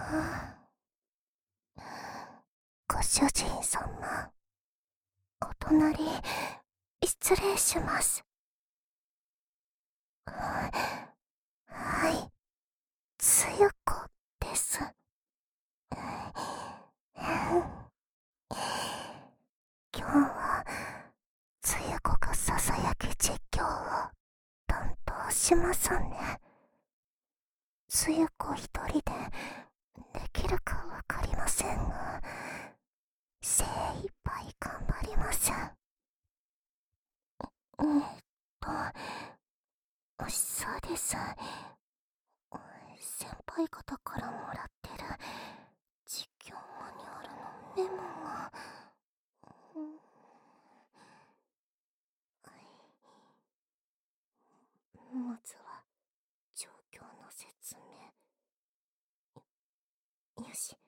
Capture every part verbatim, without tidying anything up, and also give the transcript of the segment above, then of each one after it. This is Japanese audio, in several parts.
ご主人様、お隣、失礼します。はい、つゆ子です。今日は、つゆ子がささやき実況を担当しますね。つゆ子一人でできるかわかりませんが、精一杯頑張ります。えーっと、そうです。先輩方からもらってる実況マニュアルのメモが、まずは状況の説明。よし。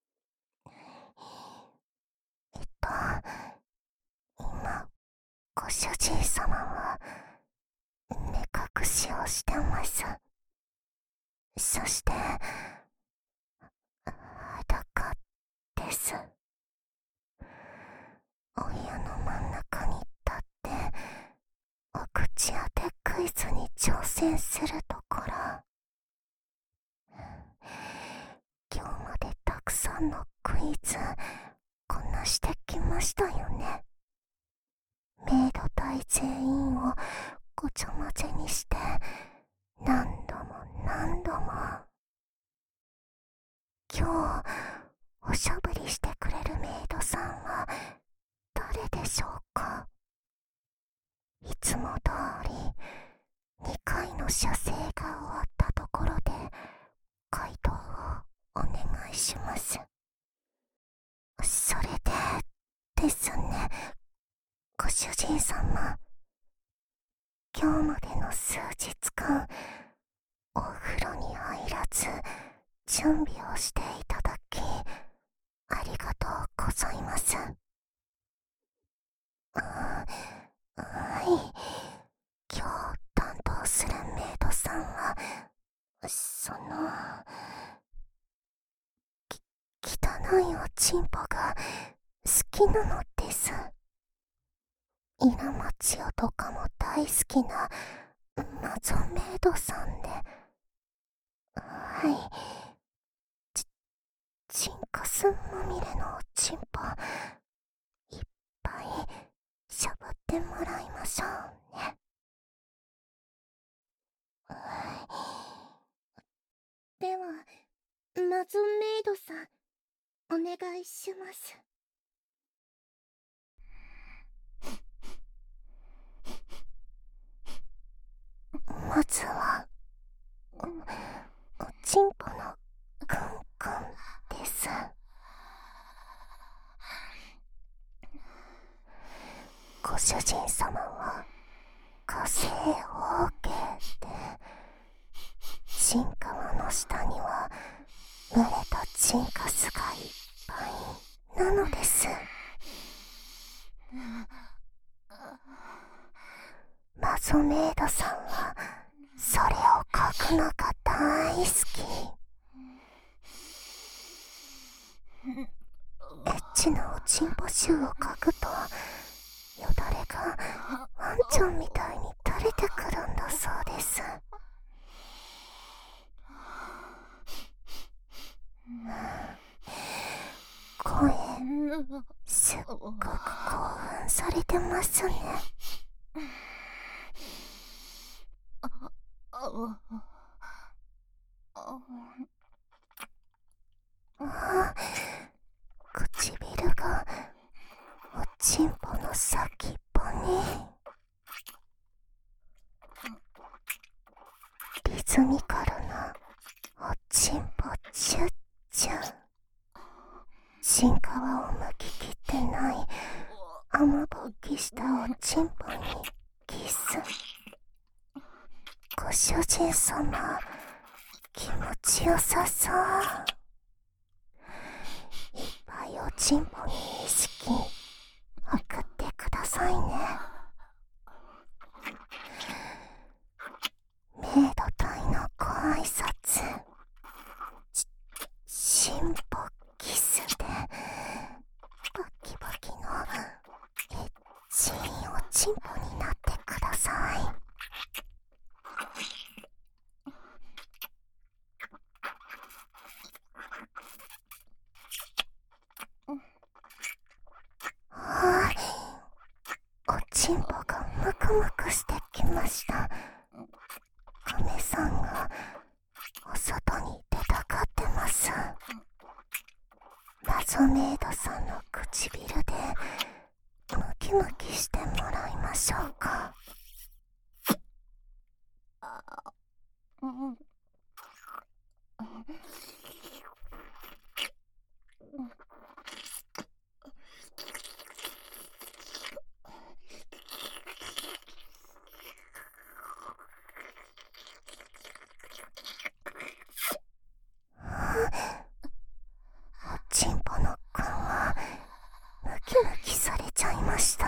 えっと、今、ご主人様は目隠しをしてます。そして、裸です。お部屋の真ん中に立って、お口当てクイズに挑戦するところ。今日までたくさんのクイズこなしてきましたよね。メイド隊全員をごちゃ混ぜにして何度も何度も。今日おしゃぶりしてくれるメイドさんは誰でしょうか。いつも通りにかいの射精が終わったところで回答をお願いします。それでですね、ご主人様、今日までの数日間お風呂に入らず準備をしていただきありがとうございます。あ、はい、今日担当するメイドさんはそのき汚いおちんぽが好きなのです。イラマチオとかも大好きな謎メイドさんで、はい、ち、チンカスまみれのおちんぽいっぱいしゃぶってもらいましょうね。では、謎メイドさん、お願いします。まずは、お、おちんぽのクンクンです。ご主人様は火星 オーケー で、チンカワの下には群れたチンカスがいっぱいなのです。マゾメイドさんはそれを描くのが大好き。エッチなおちんぽ集を描くとよだれがワンちゃんみたいに垂れてくるんだそうです。声すっごく興奮されてますね。あ、唇がおちんぽの先っぽに。リズミカルなおちんぽチュッチュ。チンカワをむききってない雨ぼっきしたおちんぽにキス。ご主人様、気持ちよさそう。いっぱいおちんぽに意識送ってくださいね。メイド隊のご挨拶し、 謎メイドさんの唇でムキムキしてもらいましょうか。うんおちんぽのくんはムキムキされちゃいました。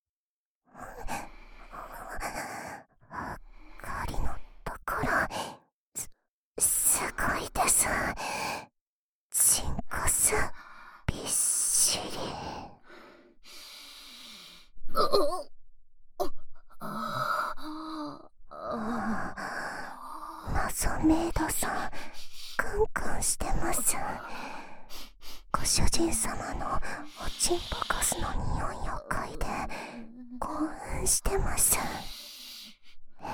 狩りのところす、すごいです。チンコスびっしり。謎メイドさんクンクンしてます。ご主人様のおちんぽカスの匂いを嗅いで興奮してます。え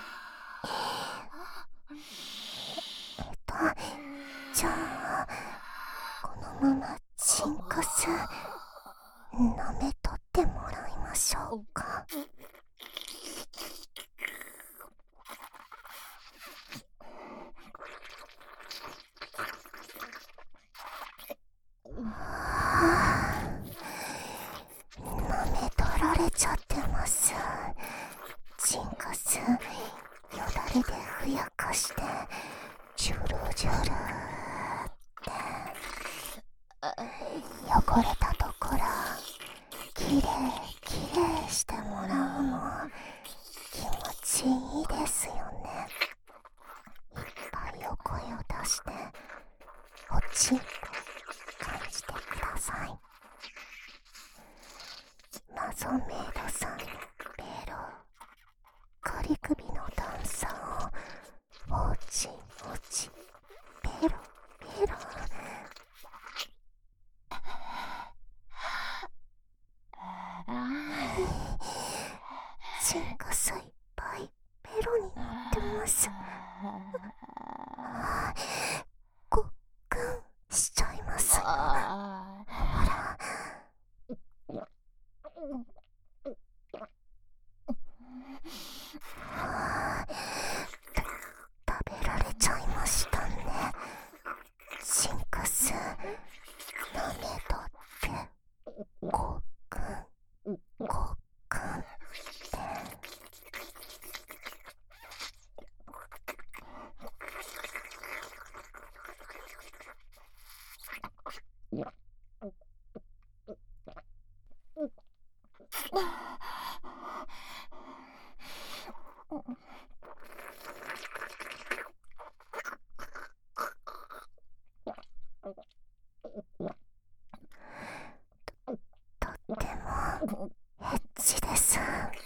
っとじゃあこのままチンコス舐めとってもらいましょうか。舐め取られちゃってます。チンコスよだれでふやかしてジュルジュルって汚れたところきれいきれいしてもらうの気持ちいいですよね。いっぱいお声を出しておちんぽ感じてください。謎メイドさんのベロ仮首の段差をおちおちベロベロチンコスいっぱいベロに乗ってます。ごっくんしちゃいますよ。ほら食べられちゃいましたね。チンコス舐めとってごっくんごっくんってとってもエッチです。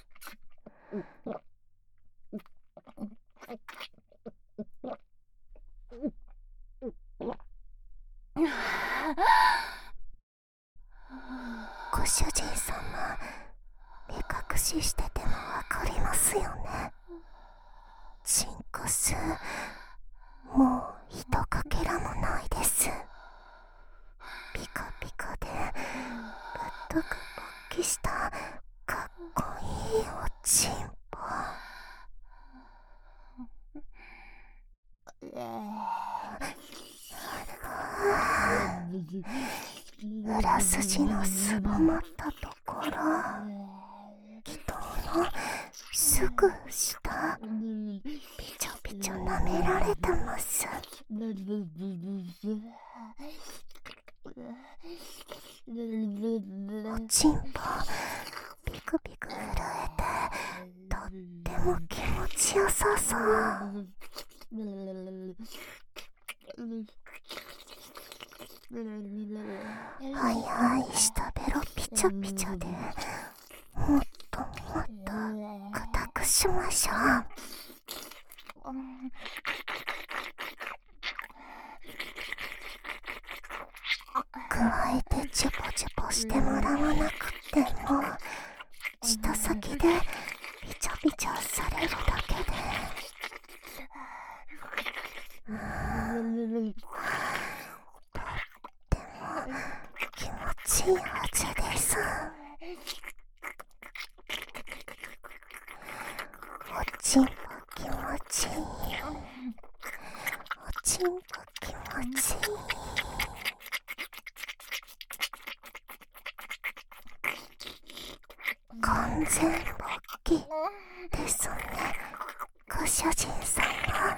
ご主人様目隠ししててもわかりますよね。チンコスもうひとかけらもないです。ピカピカでぶっとく勃起したかっこいいおちんぽ。裏筋のすぼまったところ気筒のすぐ下ピチョピチョ舐められてます。おちんぽピクピク震えてとっても気持ちよさそう。はいはいしたベロピチャピチャでもっともっと固くしましょう。加えてチュポチュポしてもらわなくても舌先でピチャピチャされるだけでとってもしいはずです。おちんぽ気持ちいい。おちんぽ気持ちいい。完全勃起ですね、ご主人様。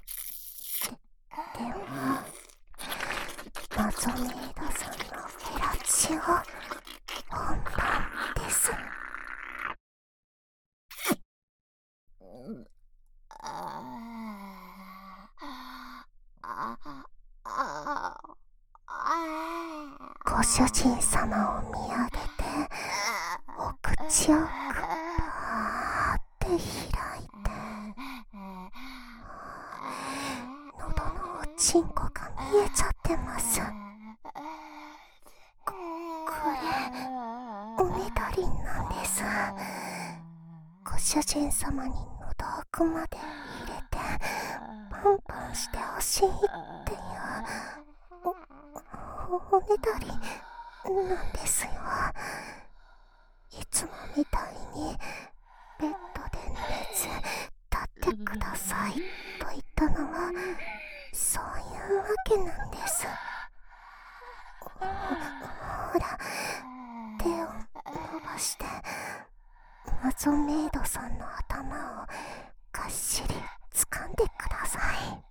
ではマゾメイドさんのフェラチオ本番です。ご主人様を見上げてお口をグッパーって開いて、喉のおちんこが見えちゃってます。こ、これおねだりんなんです。ご主人様に喉奥まで入れてパンパンしてほしいっていうお、おねだりなんですよ。いつもみたいにベッドで寝ず立ってくださいと言ったのはそういうわけなんです。ほら、手を伸ばしてマゾメイドさんの頭をがっしり掴んでください。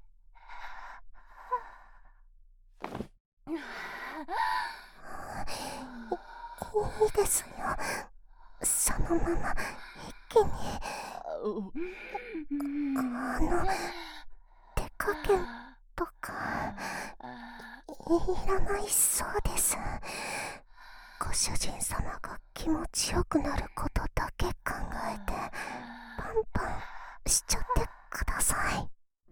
いいですよ、そのまま一気に。あの手加減とかいらないそうです。ご主人様が気持ちよくなることだけ考えてパンパンしちゃってください。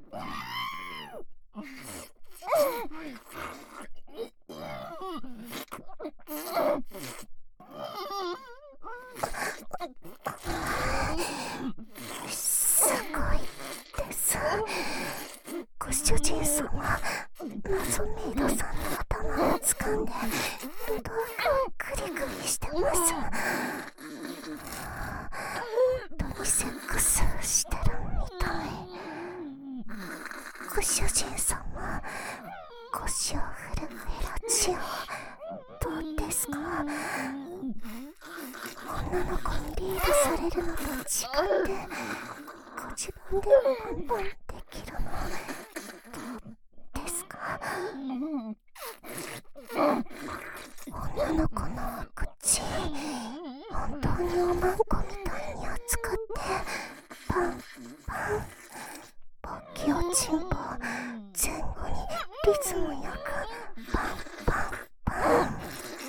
すごいです。ご主人様、マゾメイドさんの頭を掴んで喉をグリグリしてます。本当にセックスしてるみたい。ご主人様、腰を振るフェラチオどうですか？女の子にリードされるのと違ってご自分でパンパンできるのどうですか？女の子のお口、本当におまんこみたいに扱ってパンパン、勃起おちんぽ前後にリズムよくパンパンパン。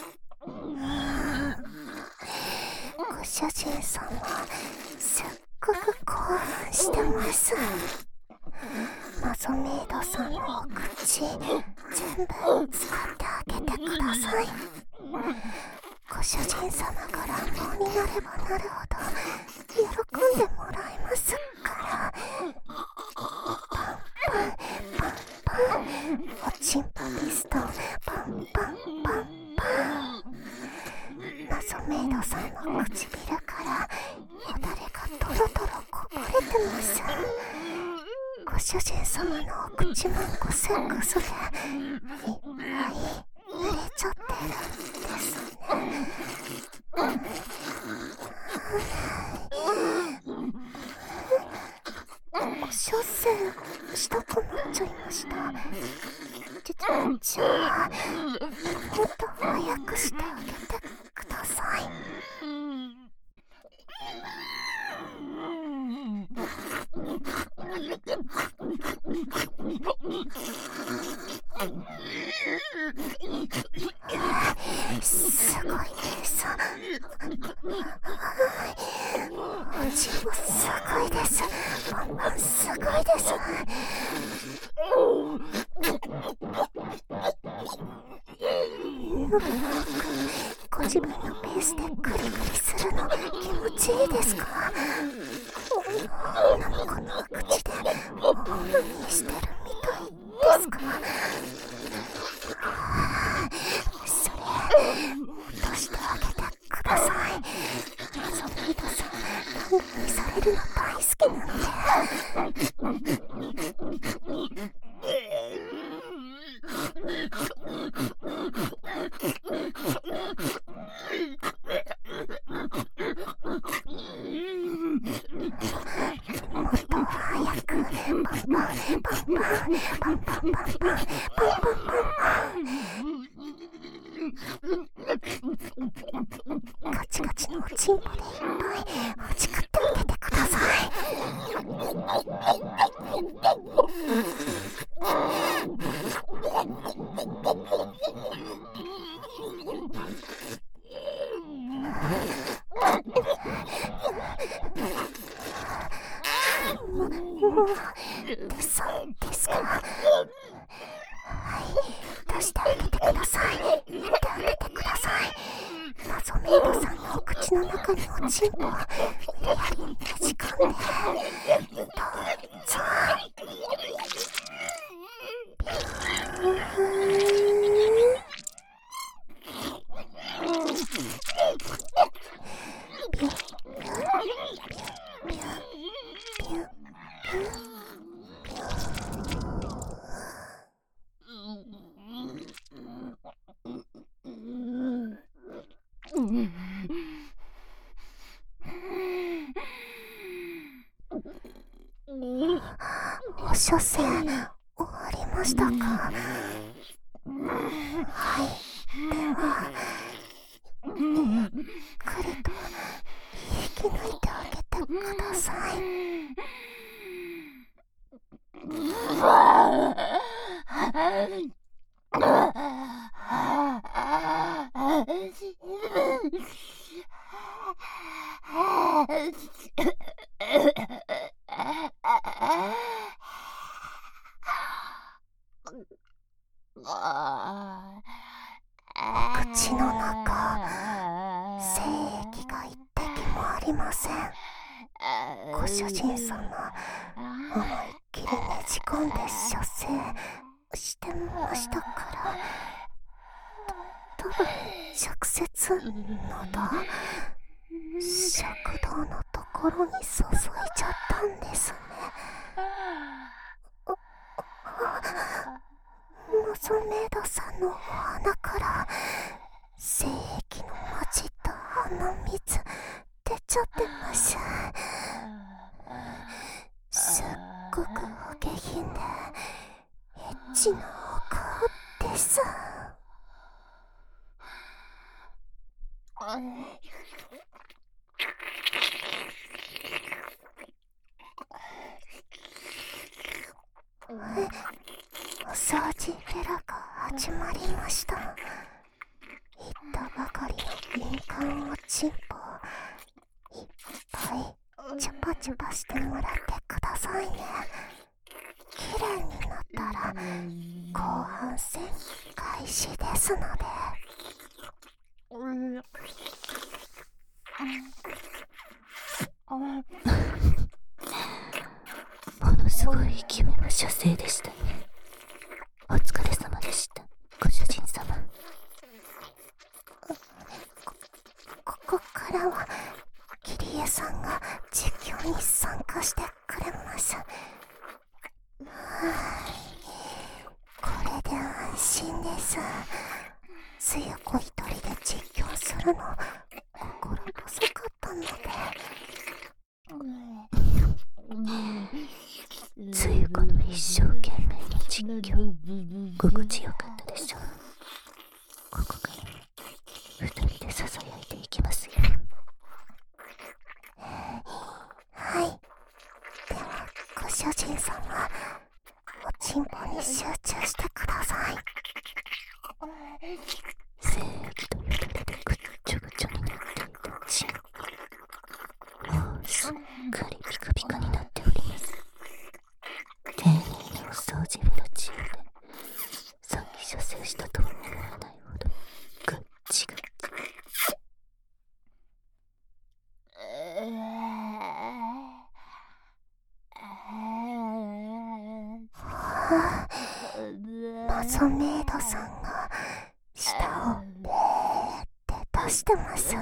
ご主人様、すっごく興奮してます。マゾメイドさんのお口全部使ってあげてください。ご主人様が乱暴になればなるほど喜んでもらえますから。パンパンパンパン、おちんぽピストンパンパンパンパン。マゾメイドさんの唇からよだれがトロトロこぼれてます。ご主人様のお口もごセックスでいっぱい濡れちゃってるんですね。おしょせんしたくなっちゃいました。じゃあもっと早くしてあげてください。すごいです。おちんぽすごいです。パンパンすごいです。ご自分のペースでグリグリするの気持ちいいですか？女の子の口でオールにしてるみたいですか？それガチガチのおちんぽでいっぱいほじくってあげてください。ですですか。はい、出してあげてください。出してあげてください。謎メイドさんのお口の中におちんぽをやはりねじ込んでどうぞ。ビュービュービュービュービュービューお射精終わりましたか。はい、ではゆっくりと引き抜いてあげてください。お口の中、精液が一滴もありません。ご主人様、思いっきりねじ込んで射精してましたから、たぶん直接喉、食道のところに注いじゃったんですね。謎メイドさんのお鼻から精液の混じった鼻水出ちゃってます。すっごくお下品でエッチなお顔です。お掃除フェラが始まりました。言ったばかりの敏感おちんぽをいっぱいチュパチュパしてもらってくださいね。綺麗になったら後半戦開始ですので。 ものすごい勢いの射精でしたね。お疲れ様でした、ご主人様。 こ、ここからはキリエさんが実況に参加してくれます。これで安心です。つゆ子一人で実況するの心細かったので。 つゆ子の一生懸命の実況、心地よかったでしょう。ここから二人でささやいていきますよ。 はい、ではご主人様、おちんぽに集中してください。 精液とよだれでぐっちょぐちょになっていたチン、もうすっかりピカピカになっております。丁寧にお掃除フェラチオでさっき射精したとは思わないほどぐっちぐっち。 はぁ、謎メイドさんが舌をペーって出してます。これ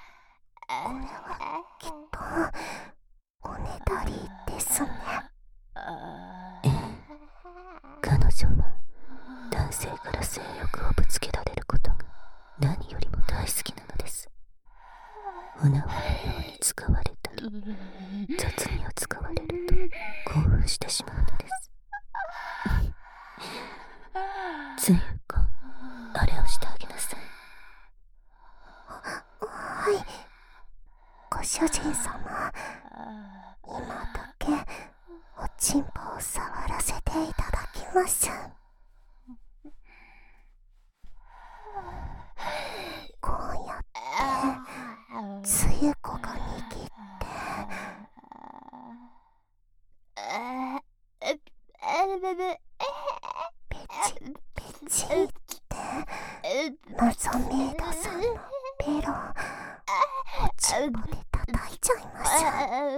はきっとおねだりですね。 ええ、彼女は男性から性欲をぶつけられることが何よりも大好きなのです。お縄のように使われたり雑に扱われると興奮してしまうのです。 つゆ子、あれをしてあげなさい。 はい、ご主人様、今だけおちんぽを触らせていただきます。こうやってつゆ子が握ってペチペチってマゾメイドさんのベロおちんぽで叩いちゃいます。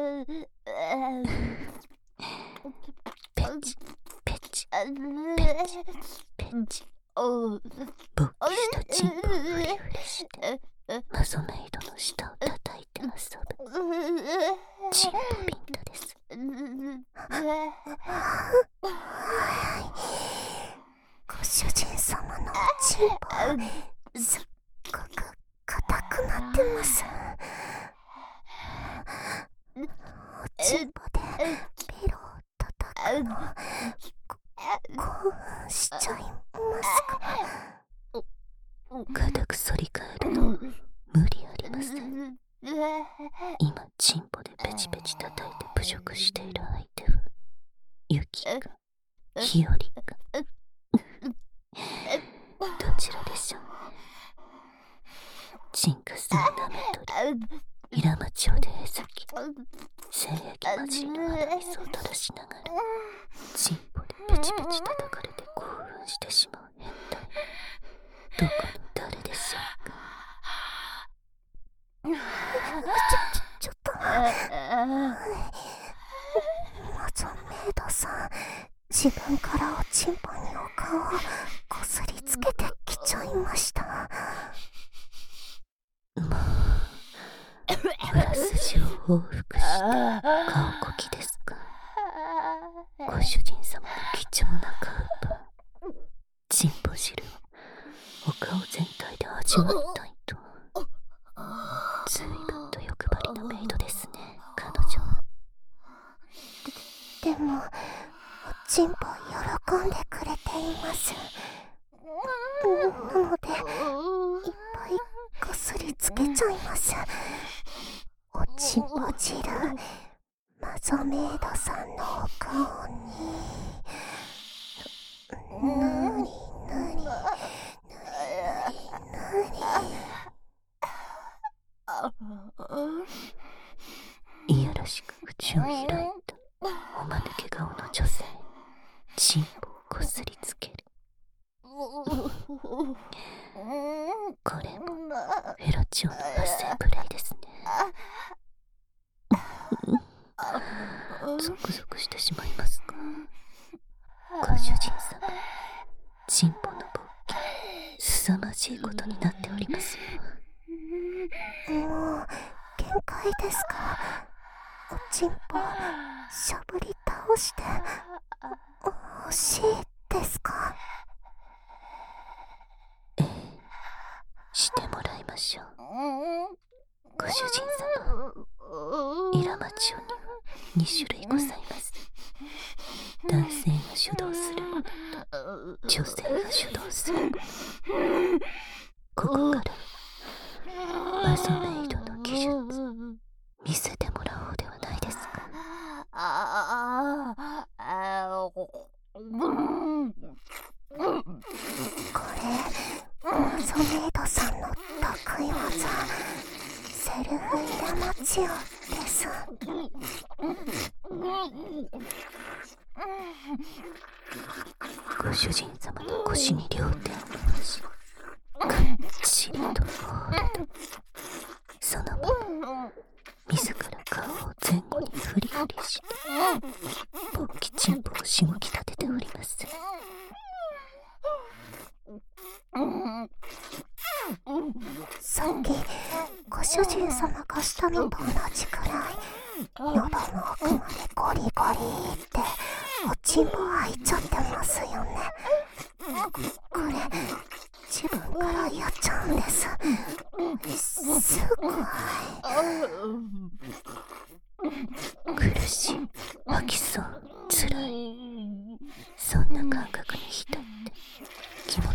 ペチペチペチペチ、勃起したチンポをフリフリしてマゾメイドの下を叩いて遊ぶチンポビンタです。 はい、ご主人様のおちんぽすっごく硬くなってます。おちんぽでベロを叩くの興奮しちゃいますか？ 固く反り返るのは無理ありません。今チンポでペチペチ叩いて侮辱している相手はユキかヒヨリかどちらでしょう。チンカスを舐めとりイラマチョウでえずき精液混じりの鼻水を垂らしながらチンポでペチペチ叩かれて興奮してしまう変態、どこの誰でしょうか。 ちょ、ちょっとマゾメイドさん、自分からおちんぽにお顔をこすりつけてきちゃいました。 もう裏筋を報復して顔こきですか。ご主人様の貴重なカウパーチンポ汁をお顔全体で味わいたいと。ずいぶんと欲張りなメイドですね、彼女は。 でもおちんぽ喜んでくれています。なのでいっぱいこすりつけちゃいます。おちんぽ汁マゾメイドさんのお顔にぬりぬりぬりぬり。いやらしく口を開いたおまぬけ顔の女性、チンポをこすりつける。これもフェロチオの発声プレイですね。ゾクゾクしてしまいますか。ご主人様、チンポの勃起凄まじいことになっておりますよ。 もう限界ですか。おちんぽしゃぶり倒して欲しいですか。 ええ、してもらいましょう。ご主人様、イラマチオにはに種類ございます。男性が主導するものと女性が主導するもの。ここからマゾメイドの技術見せてもらおうではないですか。 これマゾメイドさんの得意技セルフイラマチオです。 ご主人様の腰に両手を回しがっちりとホールド。そのまま自ら顔を前後にフリフリして勃起チンポをしごき立てております。 さっきご主人様がしたのと同じくらい喉の奥までゴリゴリっておちんぽ開いちゃってますよね。これ自分からやっちゃうんです。すごい苦しい、吐きそう、つらい、そんな感覚に浸って気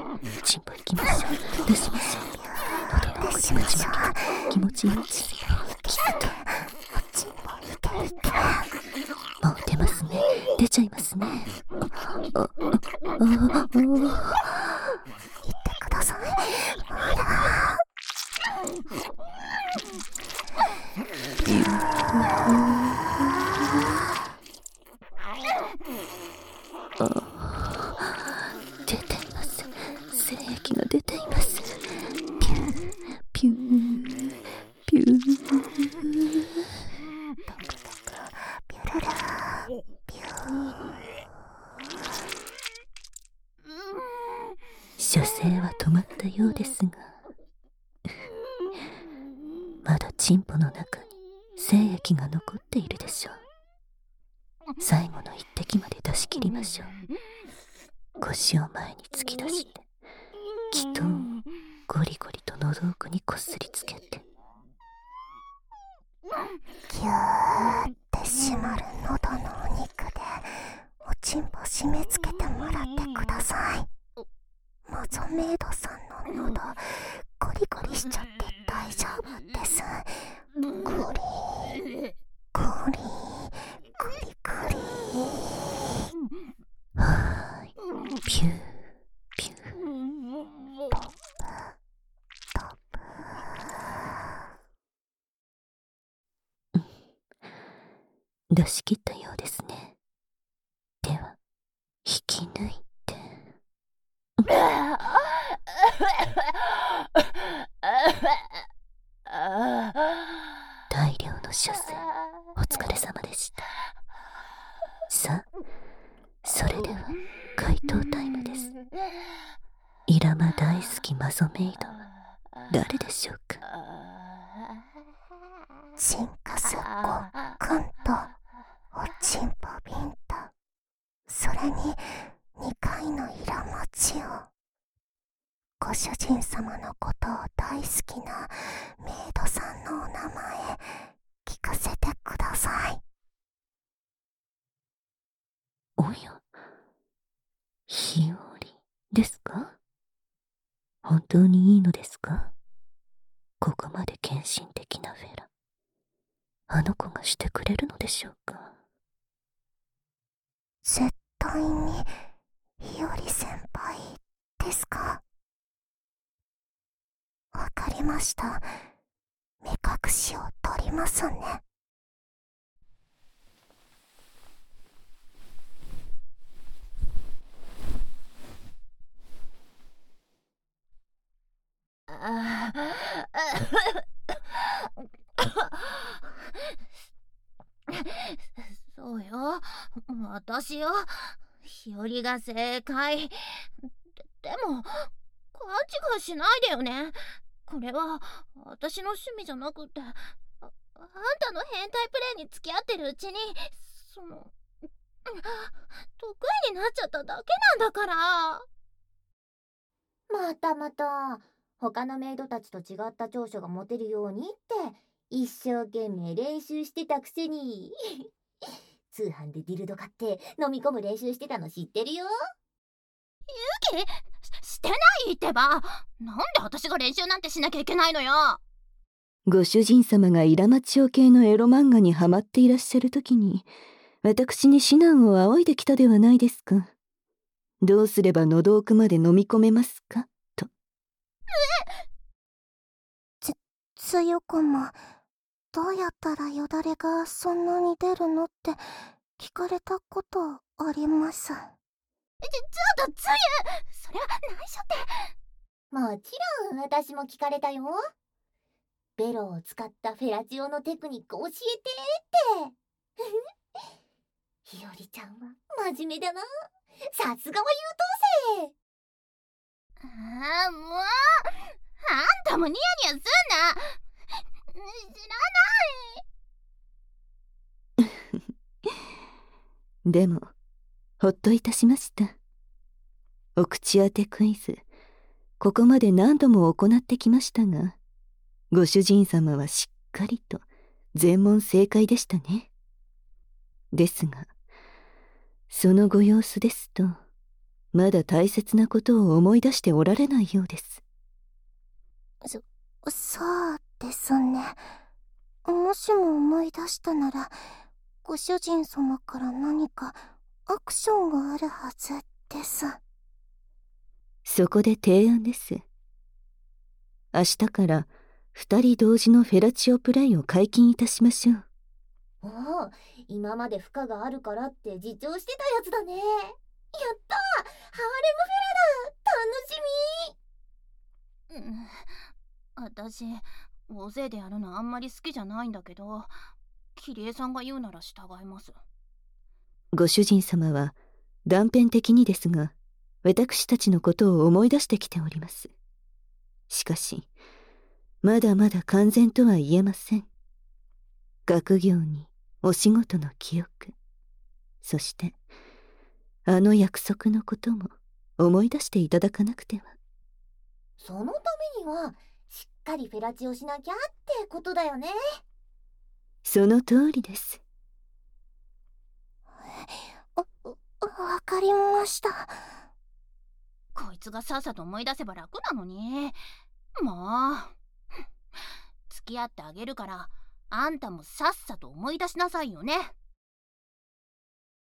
チンポ行きましょう。出しましょう。喉の奥に内巻き気持ちいいですよ。きっともう出ますね。出ちゃいますね。あああああ言ってください。ほら出ています。精液が出ています。ピューピューピューピュルルピュー。 射精は止まったようですがまだチンポの中に精液が残っているでしょう。最後の一滴まで出し切りましょう。腰を前に突き出して気筒をゴリゴリと喉奥にこすりつけてギューって締まる喉のお肉でおちんぽ締め付けてもらってください。マゾメイドさんの喉ゴリゴリしちゃって大丈夫です。ゴリゴリゴリゴリ。 はーい、ピューピュートップトップ。 出し切ったようですね。では引き抜いて大量の射精お疲れ様でした。さあそれでは回答タイムです。イラマ大好きマゾメイドは誰でしょうか。 チンカスコくんとおちんぽビンとそれににかいのイラマチをご主人様のことを大好きなメイドさんのお名前聞かせてください。 おや、日和ですか。本当にいいのですか。ここまで献身的なフェラあの子がしてくれるのでしょうか。 絶対に日和先輩ですか。わかりました。目隠しを取りますね。 あそうよ、私よ。日和が正解。で、でも勘違いしないでよね。これは私の趣味じゃなくて、あ、あんたの変態プレイに付き合ってるうちにその得意になっちゃっただけなんだから。 またまた他のメイドたちと違った長所が持てるようにって一生懸命練習してたくせに通販でディルド買って飲み込む練習してたの知ってるよ。 ユキ、してないってば。なんで私が練習なんてしなきゃいけないのよ。 ご主人様がイラマチオ系のエロ漫画にハマっていらっしゃる時に私に指南を仰いできたではないですか。どうすれば喉奥まで飲み込めますかと。 つ、つよこもどうやったらよだれがそんなに出るのって聞かれたことあります。 ち、ちょっとつゆ、それは内緒って。 もちろん私も聞かれたよ。ベロを使ったフェラチオのテクニック教えてってひよりちゃんは真面目だな。さすがは優等生。 ああ、もうあんたもニヤニヤすんな。知らないでもほっといたしました。お口当てクイズここまで何度も行ってきましたがご主人様はしっかりと全問正解でしたね。ですがそのご様子ですとまだ大切なことを思い出しておられないようです。 そ、そうですね。もしも思い出したなら、ご主人様から何かアクションがあるはずです。 そこで提案です。明日から二人同時のフェラチオプレイを解禁いたしましょう。 おお、今まで負荷があるからって自重してたやつだね。やったー、ハーレムフェラだ。楽しうん、私大勢でやるのあんまり好きじゃないんだけど、キリエさんが言うなら従います。 ご主人様は断片的にですが私たちのことを思い出してきております。しかしまだまだ完全とは言えません。学業にお仕事の記憶、そしてあの約束のことも思い出していただかなくては。 そのためにはしっかりフェラチオしなきゃってことだよね。 その通りです。 わかりました。 こいつがさっさと思い出せば楽なのに。もう付き合ってあげるから、あんたもさっさと思い出しなさいよね。